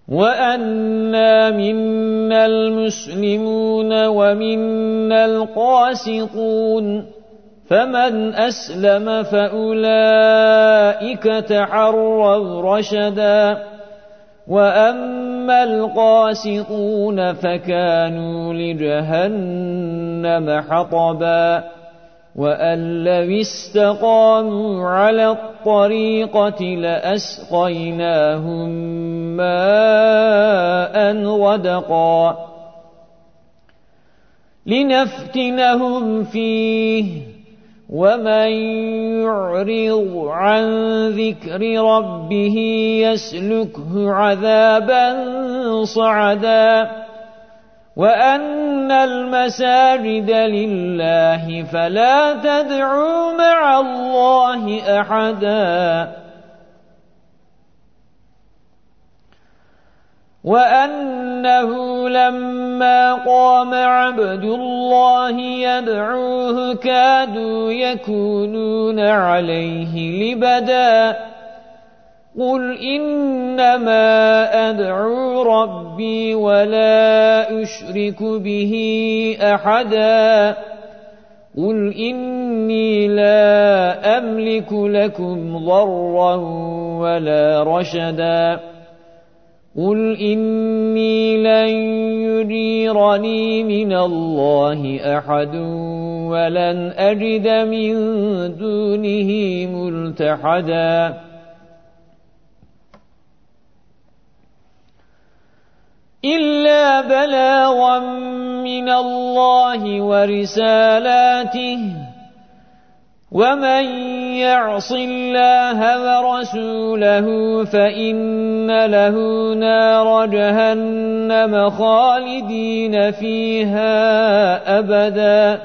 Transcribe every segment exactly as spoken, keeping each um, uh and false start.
وَأَنَّا مِنَّا الْمُسْلِمُونَ وَمِنَّا الْقَاسِطُونَ فَمَنْ أَسْلَمَ فَأُولَئِكَ تَحَرَّوْا رَشَدًا وَأَمَّا الْقَاسِطُونَ فَكَانُوا لِجَهَنَّمَ حَطَبًا وَأَن لَّوِ اسْتَقَامُوا عَلَى الطَّرِيقَةِ لَأَسْقَيْنَاهُم مَّاءً غَدَقًا لِّنَفْتِنَهُمْ فِيهِ وَمَن يُعْرِضْ عَن ذِكْرِ رَبِّهِ يَسْلُكْهُ عَذَابًا صَعَدًا وَأَنَّ الْمَسَاجِدَ لِلَّهِ فَلَا تَدْعُوا مَعَ اللَّهِ أَحَدًا وَأَنَّهُ لَمَّا قَامَ عَبْدُ اللَّهِ يَدْعُوهُ كَادُوا يَكُونُونَ عَلَيْهِ لِبَدًا قُلْ إِنَّمَا أَدْعُو رَبِّي وَلَا أُشْرِكُ بِهِ أَحَدًا قُلْ إِنِّي لَا أَمْلِكُ لَكُمْ ضَرًّا وَلَا رَشَدًا قُلْ إِنِّي لَن يُجِيرَنِي مِنَ اللَّهِ أَحَدٌ وَلَنْ أَجِدَ مِن دُونِهِ مُلْتَحَدًا إِلَّا بَلَاغًا مِّنَ اللَّهِ وَرِسَالَاتِهِ وَمَن يَعْصِ اللَّهَ وَرَسُولَهُ فَإِنَّ لَهُ نَارَ جَهَنَّمَ خَالِدِينَ فِيهَا أَبَدًا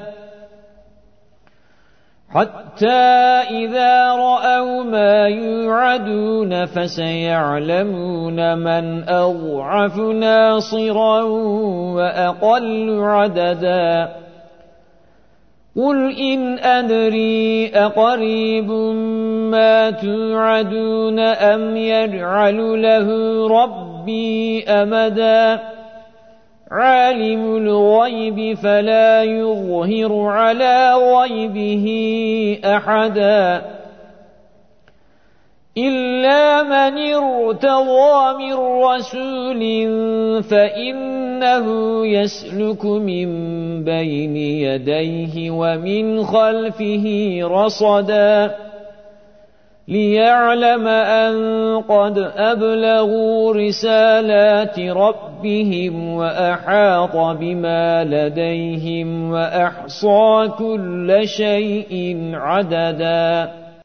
حَتَّى إِذَا رَأَوْا مَا يُوعَدُونَ فَسَيَعْلَمُونَ مَنْ أَضْعَفُ نَاصِرًا وَأَقَلُّ عَدَدًا قُلْ إِنْ أَدْرِي أَقَرِيبٌ مَا تُوعَدُونَ أَمْ يَجْعَلُ لَهُ رَبِّي أَمَدًا عَالِمُ الْغَيْبِ فَلَا يُظْهِرُ عَلَى غَيْبِهِ أَحَدًا إِلَّا مَنِ ارْتَضَىٰ مِن رَّسُولٍ فَإِنَّهُ يَسْلُكُ مِن بَيْنِ يَدَيْهِ وَمِنْ خَلْفِهِ رَصَدًا لِيَعْلَمَ أَن قَدْ أَبْلَغُوا رِسَالَاتِ رَبِّهِمْ وَأَحَاطَ بِمَا لَدَيْهِمْ وَأَحْصَىٰ كُلَّ شَيْءٍ عَدَدًا